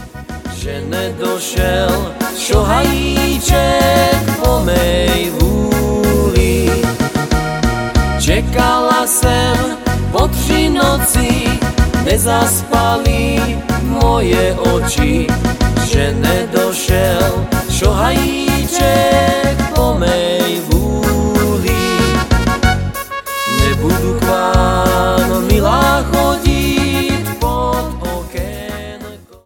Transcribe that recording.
že nedošel šohajíček po mej vúli. Čekala sem po 3 noci, nezaspali moje oči, že nedošel šohajíček